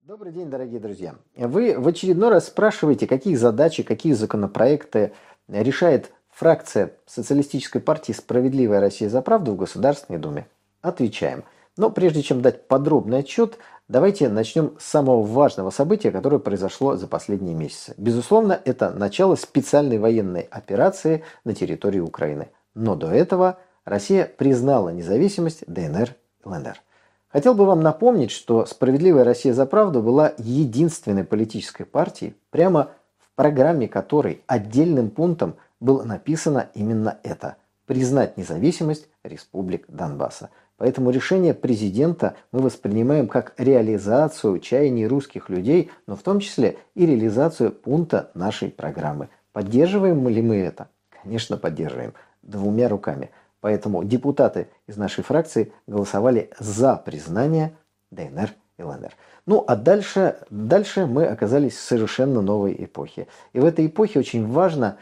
Добрый день, дорогие друзья. Вы в очередной раз спрашиваете, какие задачи, какие законопроекты решает фракция Социалистической партии «Справедливая Россия за правду» в Государственной Думе. Отвечаем. Но прежде чем дать подробный отчет, давайте начнем с самого важного события, которое произошло за последние месяцы. Безусловно, это начало специальной военной операции на территории Украины. Но до этого Россия признала независимость ДНР и ЛНР. Хотел бы вам напомнить, что «Справедливая Россия за правду» была единственной политической партией, прямо в программе которой отдельным пунктом было написано именно это – признать независимость республик Донбасса. Поэтому решение президента мы воспринимаем как реализацию чаяний русских людей, но в том числе и реализацию пункта нашей программы. Поддерживаем ли мы это? Конечно, поддерживаем. Двумя руками. Поэтому депутаты из нашей фракции голосовали за признание ДНР и ЛНР. Ну а дальше мы оказались в совершенно новой эпохе. И в этой эпохе очень важно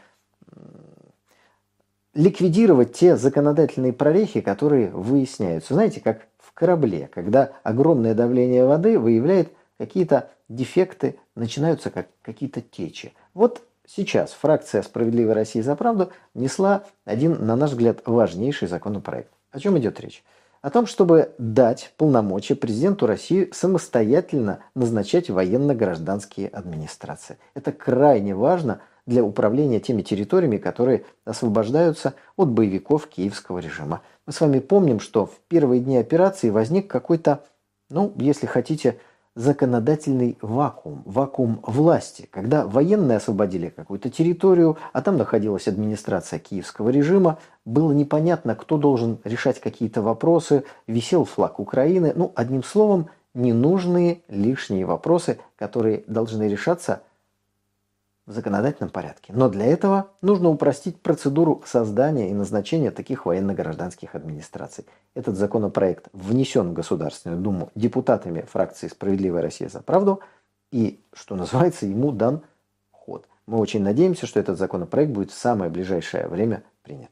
ликвидировать те законодательные прорехи, которые выясняются. Знаете, как в корабле, когда огромное давление воды выявляет какие-то дефекты, начинаются какие-то течи. Вот сейчас фракция «Справедливая Россия за правду» внесла один, на наш взгляд, важнейший законопроект. О чем идет речь? О том, чтобы дать полномочия президенту России самостоятельно назначать военно-гражданские администрации. Это крайне важно для управления теми территориями, которые освобождаются от боевиков киевского режима. Мы с вами помним, что в первые дни операции возник какой-то, если хотите, законодательный вакуум власти, когда военные освободили какую-то территорию, а там находилась администрация киевского режима, было непонятно, кто должен решать какие-то вопросы, висел флаг Украины, одним словом, ненужные лишние вопросы, которые должны решаться в законодательном порядке. Но для этого нужно упростить процедуру создания и назначения таких военно-гражданских администраций. Этот законопроект внесен в Государственную Думу депутатами фракции «Справедливая Россия за правду» и, что называется, ему дан ход. Мы очень надеемся, что этот законопроект будет в самое ближайшее время принят.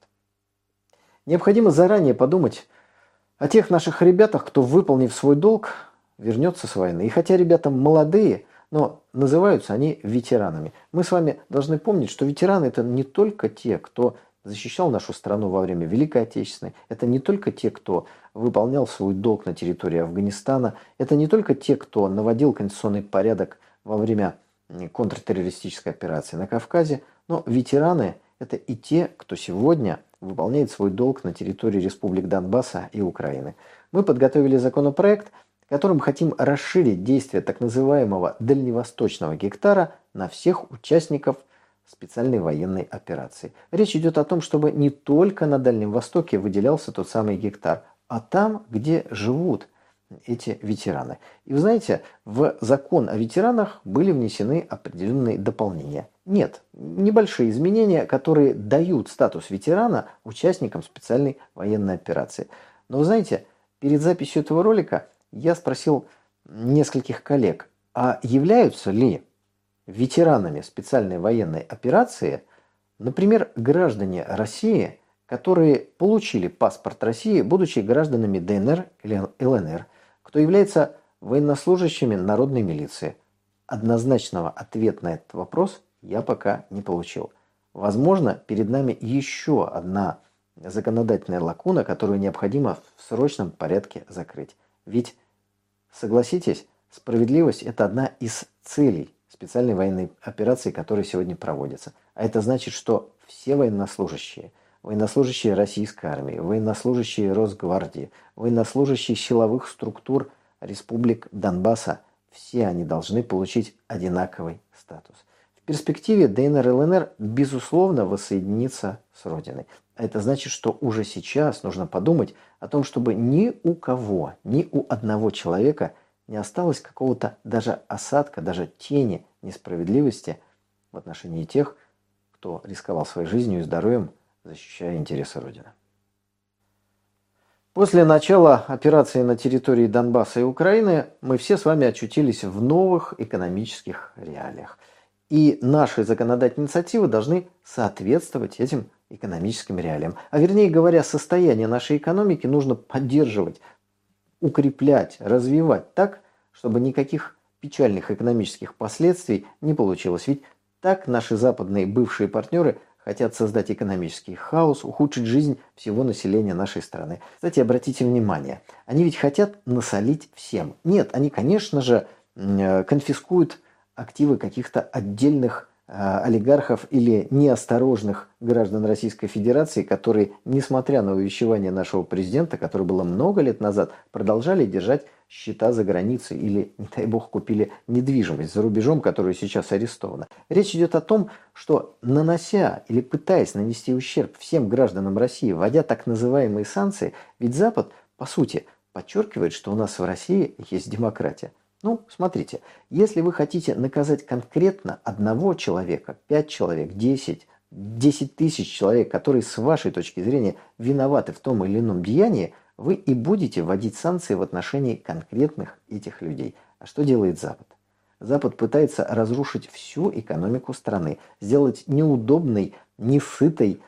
Необходимо заранее подумать о тех наших ребятах, кто, выполнив свой долг, вернется с войны. И хотя ребята молодые, но называются они ветеранами. Мы с вами должны помнить, что ветераны – это не только те, кто защищал нашу страну во время Великой Отечественной, это не только те, кто выполнял свой долг на территории Афганистана, это не только те, кто наводил конституционный порядок во время контртеррористической операции на Кавказе, но ветераны – это и те, кто сегодня выполняет свой долг на территории республик Донбасса и Украины. Мы подготовили законопроект, которым хотим расширить действие так называемого дальневосточного гектара на всех участников специальной военной операции. Речь идет о том, чтобы не только на Дальнем Востоке выделялся тот самый гектар, а там, где живут эти ветераны. И вы знаете, в закон о ветеранах были внесены определенные дополнения. Нет, небольшие изменения, которые дают статус ветерана участникам специальной военной операции. Но вы знаете, перед записью этого ролика я спросил нескольких коллег, а являются ли ветеранами специальной военной операции, например, граждане России, которые получили паспорт России, будучи гражданами ДНР или ЛНР, кто является военнослужащими народной милиции? Однозначного ответа на этот вопрос я пока не получил. Возможно, перед нами еще одна законодательная лакуна, которую необходимо в срочном порядке закрыть. Ведь, согласитесь, справедливость – это одна из целей специальной военной операции, которая сегодня проводится. А это значит, что все военнослужащие российской армии, военнослужащие Росгвардии, военнослужащие силовых структур республик Донбасса, все они должны получить одинаковый статус. В перспективе ДНР и ЛНР, безусловно, воссоединиться с Родиной. А это значит, что уже сейчас нужно подумать о том, чтобы ни у кого, ни у одного человека не осталось какого-то даже осадка, даже тени несправедливости в отношении тех, кто рисковал своей жизнью и здоровьем, защищая интересы Родины. После начала операции на территории Донбасса и Украины мы все с вами очутились в новых экономических реалиях. И наши законодательные инициативы должны соответствовать этим экономическим реалиям. А вернее говоря, состояние нашей экономики нужно поддерживать, укреплять, развивать так, чтобы никаких печальных экономических последствий не получилось. Ведь так наши западные бывшие партнеры хотят создать экономический хаос, ухудшить жизнь всего населения нашей страны. Кстати, обратите внимание, они ведь хотят насолить всем. Нет, они, конечно же, конфискуют активы каких-то отдельных олигархов или неосторожных граждан Российской Федерации, которые, несмотря на увещевание нашего президента, которое было много лет назад, продолжали держать счета за границей или, не дай бог, купили недвижимость за рубежом, которая сейчас арестована. Речь идет о том, что нанося или пытаясь нанести ущерб всем гражданам России, вводя так называемые санкции, ведь Запад, по сути, подчеркивает, что у нас в России есть демократия. Ну, смотрите, если вы хотите наказать конкретно одного человека, 5 человек, 10 тысяч человек, которые с вашей точки зрения виноваты в том или ином деянии, вы и будете вводить санкции в отношении конкретных этих людей. А что делает Запад? Запад пытается разрушить всю экономику страны, сделать неудобной, несытой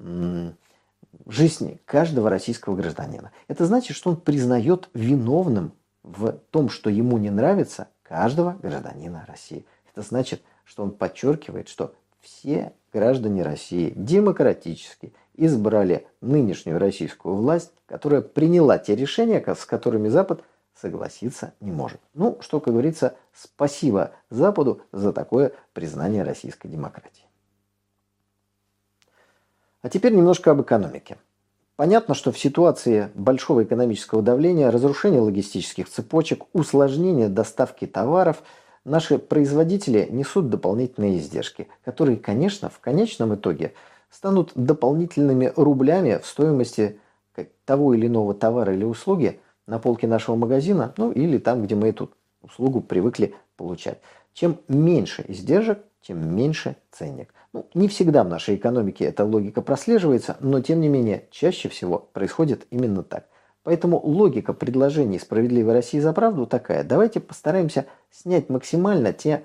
жизнь каждого российского гражданина. Это значит, что он признает виновным в том, что ему не нравится, каждого гражданина России. Это значит, что он подчеркивает, что все граждане России демократически избрали нынешнюю российскую власть, которая приняла те решения, с которыми Запад согласиться не может. Ну, что, как говорится, спасибо Западу за такое признание российской демократии. А теперь немножко об экономике. Понятно, что в ситуации большого экономического давления, разрушения логистических цепочек, усложнения доставки товаров, наши производители несут дополнительные издержки, которые, конечно, в конечном итоге станут дополнительными рублями в стоимости того или иного товара или услуги на полке нашего магазина, ну или там, где мы эту услугу привыкли получать. Чем меньше издержек, тем меньше ценник. Ну, не всегда в нашей экономике эта логика прослеживается, но тем не менее чаще всего происходит именно так. Поэтому логика предложений «Справедливой России за правду» такая. Давайте постараемся снять максимально те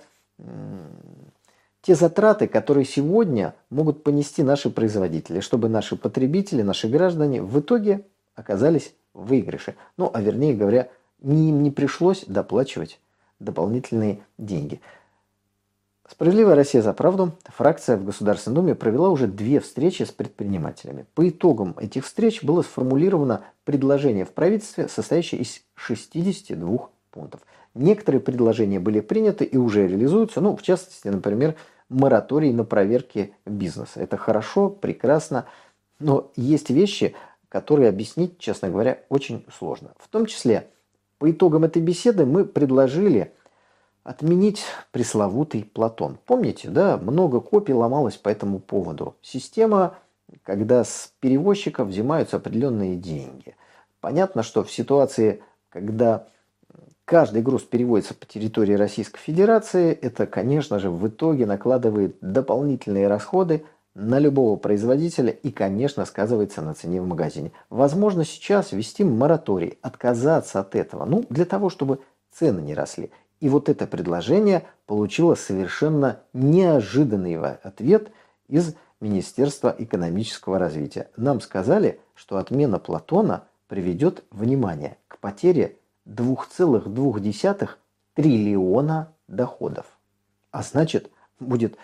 затраты, которые сегодня могут понести наши производители, чтобы наши потребители, наши граждане в итоге оказались в выигрыше. Ну, а вернее говоря, им не пришлось доплачивать дополнительные деньги. «Справедливая Россия за правду» фракция в Государственной Думе провела уже 2 встречи с предпринимателями. По итогам этих встреч было сформулировано предложение в правительстве, состоящее из 62 пунктов. Некоторые предложения были приняты и уже реализуются, ну, в частности, например, мораторий на проверки бизнеса. Это хорошо, прекрасно, но есть вещи, которые объяснить, честно говоря, очень сложно. В том числе, по итогам этой беседы мы предложили отменить пресловутый Платон. Помните, да, много копий ломалось по этому поводу. Система, когда с перевозчиков взимаются определенные деньги. Понятно, что в ситуации, когда каждый груз переводится по территории Российской Федерации, это, конечно же, в итоге накладывает дополнительные расходы на любого производителя и, конечно, сказывается на цене в магазине. Возможно, сейчас ввести мораторий, отказаться от этого, ну, для того, чтобы цены не росли. И вот это предложение получило совершенно неожиданный ответ из Министерства экономического развития. Нам сказали, что отмена Платона приведет, внимание, к потере 2,2 триллиона доходов. А значит, будет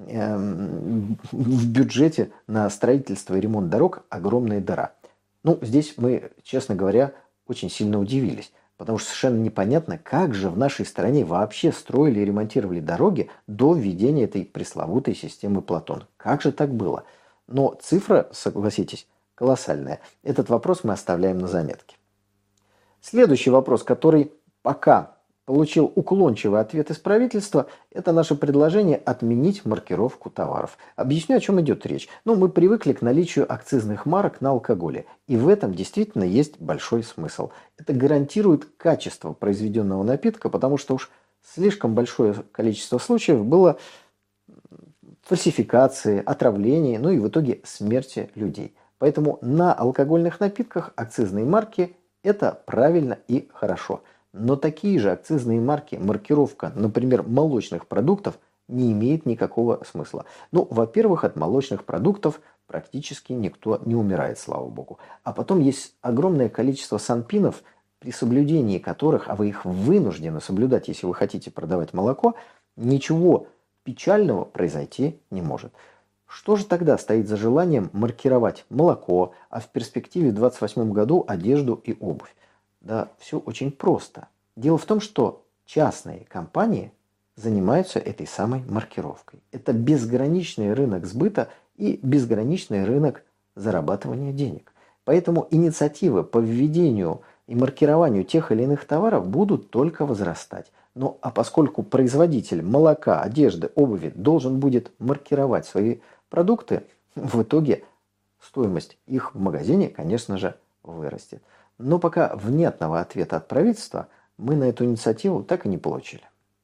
в бюджете на строительство и ремонт дорог огромная дыра. Ну, здесь мы, честно говоря, очень сильно удивились. Потому что совершенно непонятно, как же в нашей стране вообще строили и ремонтировали дороги до введения этой пресловутой системы Платон. Как же так было? Но цифра, согласитесь, колоссальная. Этот вопрос мы оставляем на заметке. Следующий вопрос, который пока получил уклончивый ответ из правительства, это наше предложение отменить маркировку товаров. Объясню, о чем идет речь. Ну, мы привыкли к наличию акцизных марок на алкоголе. И в этом действительно есть большой смысл. Это гарантирует качество произведенного напитка, потому что уж слишком большое количество случаев было фальсификации, отравлений, ну и в итоге смерти людей. Поэтому на алкогольных напитках акцизные марки – это правильно и хорошо. Но такие же акцизные марки, маркировка, например, молочных продуктов, не имеет никакого смысла. Ну, во-первых, от молочных продуктов практически никто не умирает, слава богу. А потом есть огромное количество санпинов, при соблюдении которых, а вы их вынуждены соблюдать, если вы хотите продавать молоко, ничего печального произойти не может. Что же тогда стоит за желанием маркировать молоко, а в перспективе в 2028 году одежду и обувь? Да все очень просто. Дело в том, что частные компании занимаются этой самой маркировкой. Это безграничный рынок сбыта и безграничный рынок зарабатывания денег. Поэтому инициативы по введению и маркированию тех или иных товаров будут только возрастать. Ну а поскольку производитель молока, одежды, обуви должен будет маркировать свои продукты, в итоге стоимость их в магазине, конечно же, вырастет. Но пока внятного ответа от правительства мы на эту инициативу так и не получили.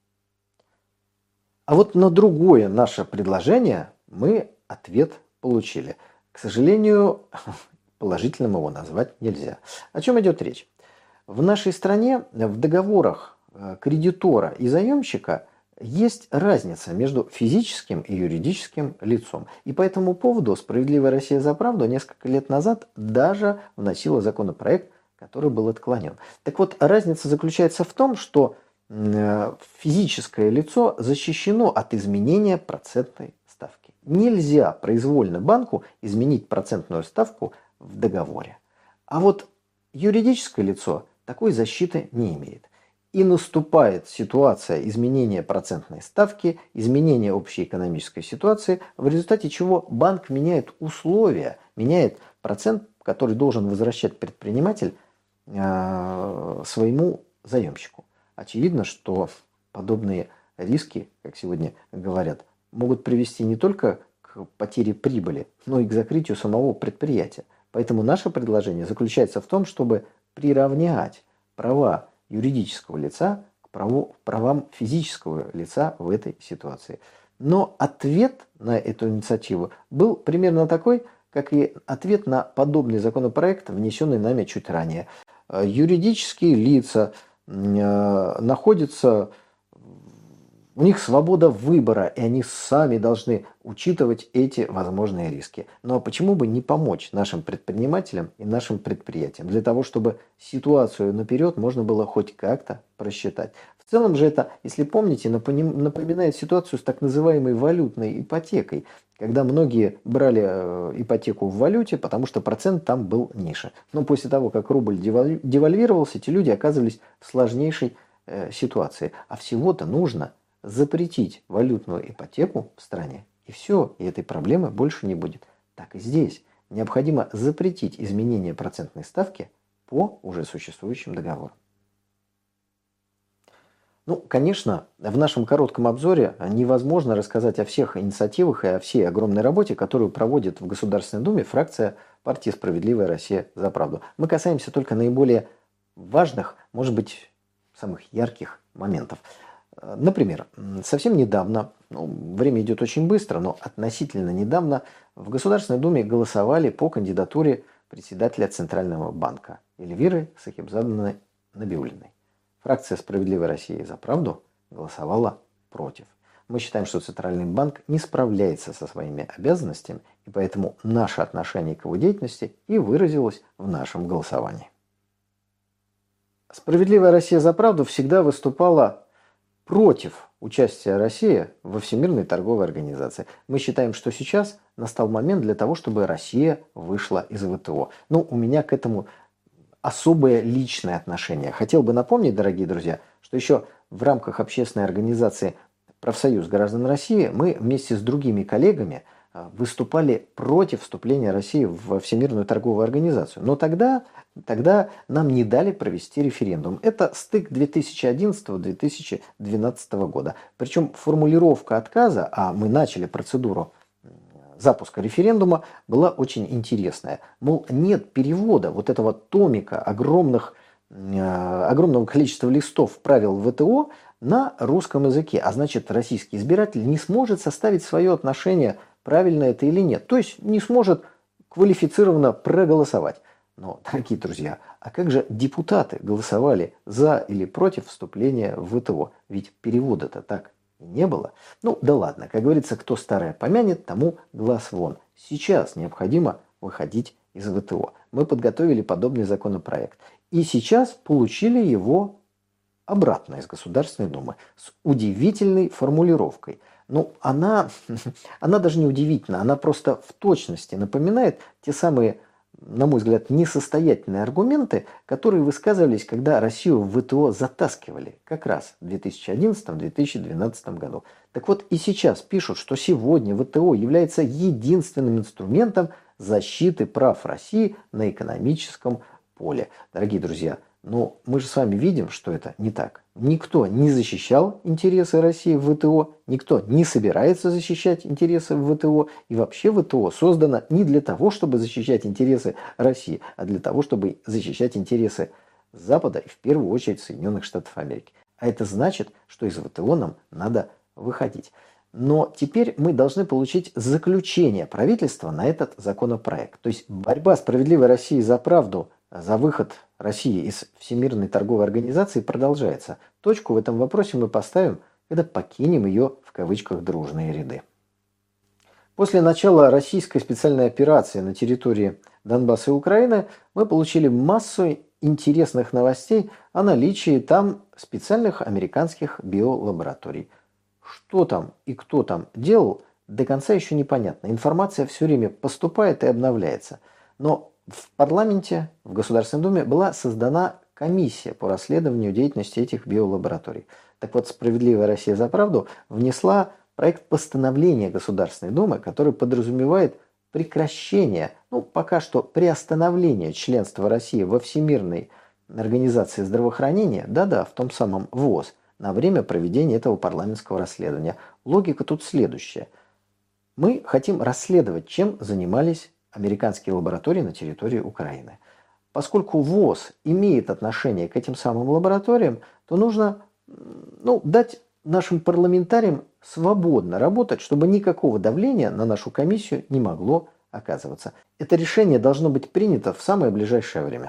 А вот на другое наше предложение мы ответ получили. К сожалению, положительным его назвать нельзя. О чем идет речь? В нашей стране в договорах кредитора и заемщика есть разница между физическим и юридическим лицом. И по этому поводу «Справедливая Россия за правду» несколько лет назад даже вносила законопроект, который был отклонен. Так вот, разница заключается в том, что физическое лицо защищено от изменения процентной ставки. Нельзя произвольно банку изменить процентную ставку в договоре. А вот юридическое лицо такой защиты не имеет. И наступает ситуация изменения процентной ставки, изменения общей экономической ситуации, в результате чего банк меняет условия, меняет процент, который должен возвращать предприниматель своему заемщику. Очевидно, что подобные риски, как сегодня говорят, могут привести не только к потере прибыли, но и к закрытию самого предприятия. Поэтому наше предложение заключается в том, чтобы приравнять права юридического лица к правам физического лица в этой ситуации. Но ответ на эту инициативу был примерно такой, как и ответ на подобный законопроект, внесенный нами чуть ранее. Юридические лица находятся, у них свобода выбора, и они сами должны учитывать эти возможные риски. Но почему бы не помочь нашим предпринимателям и нашим предприятиям, для того, чтобы ситуацию наперед можно было хоть как-то просчитать. В целом же это, если помните, напоминает ситуацию с так называемой валютной ипотекой, когда многие брали ипотеку в валюте, потому что процент там был ниже. Но после того, как рубль девальвировался, эти люди оказывались в сложнейшей ситуации. А всего-то нужно запретить валютную ипотеку в стране. И все, и этой проблемы больше не будет. Так и здесь. Необходимо запретить изменение процентной ставки по уже существующим договорам. Ну, конечно, в нашем коротком обзоре невозможно рассказать о всех инициативах и о всей огромной работе, которую проводит в Государственной Думе фракция партии «Справедливая Россия за правду». Мы касаемся только наиболее важных, может быть, самых ярких моментов. Например, совсем недавно, время идет очень быстро, но относительно недавно в Государственной Думе голосовали по кандидатуре председателя Центрального банка Эльвиры Сахибзадовны Набиуллиной. Фракция «Справедливая Россия за правду» голосовала против. Мы считаем, что Центральный банк не справляется со своими обязанностями, и поэтому наше отношение к его деятельности и выразилось в нашем голосовании. «Справедливая Россия за правду» всегда выступала против участия России во Всемирной торговой организации. Мы считаем, что сейчас настал момент для того, чтобы Россия вышла из ВТО. У меня к этому особое личное отношение. Хотел бы напомнить, дорогие друзья, что еще в рамках общественной организации «Профсоюз граждан России» мы вместе с другими коллегами выступали против вступления России в Всемирную торговую организацию. Но тогда нам не дали провести референдум. Это стык 2011-2012 года. Причем формулировка отказа, а мы начали процедуру запуска референдума, была очень интересная. Мол, нет перевода вот этого томика огромного количества листов правил ВТО на русском языке. А значит, российский избиратель не сможет составить свое отношение, правильно это или нет. То есть не сможет квалифицированно проголосовать. Но, дорогие друзья, а как же депутаты голосовали за или против вступления в ВТО? Ведь перевода-то так и не было. Да ладно, как говорится, кто старое помянет, тому глаз вон. Сейчас необходимо выходить из ВТО. мы подготовили подобный законопроект. И сейчас получили его обратно из Государственной Думы с удивительной формулировкой. Ну, она даже не удивительна, она просто в точности напоминает те самые, на мой взгляд, несостоятельные аргументы, которые высказывались, когда Россию в ВТО затаскивали, как раз в 2011-2012 году. Так вот и сейчас пишут, что сегодня ВТО является единственным инструментом защиты прав России на экономическом поле. Дорогие друзья, но мы же с вами видим, что это не так. Никто не защищал интересы России в ВТО, никто не собирается защищать интересы в ВТО. И вообще ВТО создано не для того, чтобы защищать интересы России, а для того, чтобы защищать интересы Запада и в первую очередь Соединенных Штатов Америки. А это значит, что из ВТО нам надо выходить. Но теперь мы должны получить заключение правительства на этот законопроект. То есть борьба «Справедливой России за правду» за выход России из Всемирной торговой организации продолжается. Точку в этом вопросе мы поставим, когда покинем ее в кавычках «дружные ряды». После начала российской специальной операции на территории Донбасса и Украины мы получили массу интересных новостей о наличии там специальных американских биолабораторий. Что там и кто там делал, до конца еще непонятно. Информация все время поступает и обновляется. Но в парламенте, в Государственной Думе была создана комиссия по расследованию деятельности этих биолабораторий. Так вот, «Справедливая Россия за правду» внесла проект постановления Государственной Думы, который подразумевает прекращение, пока что приостановление членства России во Всемирной организации здравоохранения, в том самом ВОЗ, на время проведения этого парламентского расследования. Логика тут следующая. Мы хотим расследовать, чем занимались американские лаборатории на территории Украины. Поскольку ВОЗ имеет отношение к этим самым лабораториям, то нужно дать нашим парламентариям свободно работать, чтобы никакого давления на нашу комиссию не могло оказываться. Это решение должно быть принято в самое ближайшее время.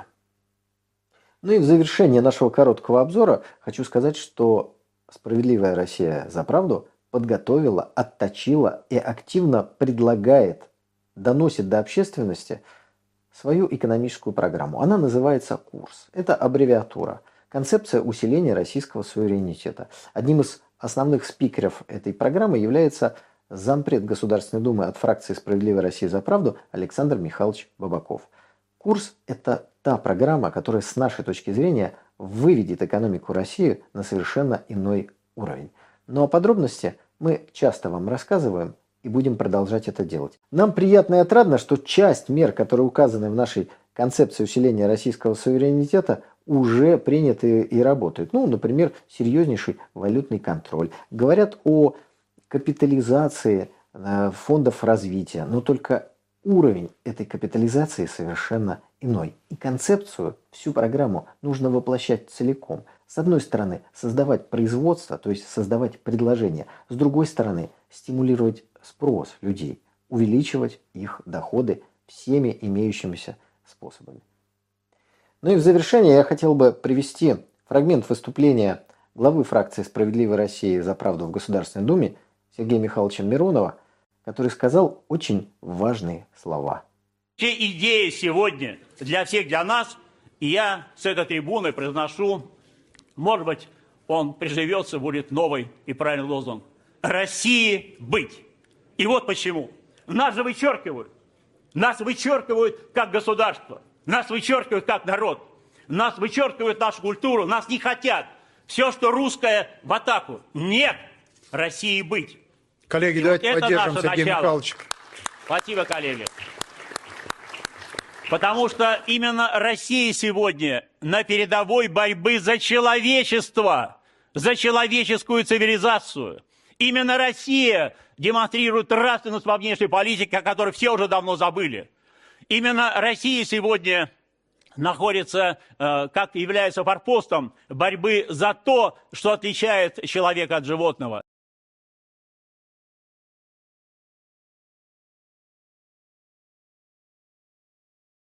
Ну и в завершение нашего короткого обзора хочу сказать, что «Справедливая Россия за правду» подготовила, отточила и активно предлагает, доносит до общественности свою экономическую программу. Она называется «Курс». Это аббревиатура. Концепция усиления российского суверенитета. Одним из основных спикеров этой программы является зампред Государственной Думы от фракции «Справедливая Россия за правду» Александр Михайлович Бабаков. «Курс» – это та программа, которая с нашей точки зрения выведет экономику России на совершенно иной уровень. Но подробности мы часто вам рассказываем и будем продолжать это делать. Нам приятно и отрадно, что часть мер, которые указаны в нашей концепции усиления российского суверенитета, уже приняты и работают. Например, серьезнейший валютный контроль. Говорят о капитализации фондов развития, но только уровень этой капитализации совершенно иной. И концепцию, всю программу нужно воплощать целиком. С одной стороны, создавать производство, то есть создавать предложения. С другой стороны, стимулировать спрос людей, увеличивать их доходы всеми имеющимися способами. Ну и в завершение я хотел бы привести фрагмент выступления главы фракции «Справедливой России за правду» в Государственной Думе Сергея Михайловича Миронова, который сказал очень важные слова. Те идеи сегодня для всех, для нас, и я с этой трибуны произношу, может быть, он приживется, будет новый и правильный лозунг. России быть. И вот почему. Нас же вычеркивают. Нас вычеркивают как государство. Нас вычеркивают как народ. Нас вычеркивают нашу культуру. Нас не хотят. Все, что русское, в атаку. Нет. России быть. Коллеги, давайте поддержим Сергея Михайловича. Спасибо, коллеги. Потому что именно Россия сегодня на передовой борьбы за человечество, за человеческую цивилизацию. Именно Россия демонстрирует нравственность во внешней политике, о которой все уже давно забыли. Именно Россия сегодня находится, как является форпостом борьбы за то, что отличает человека от животного.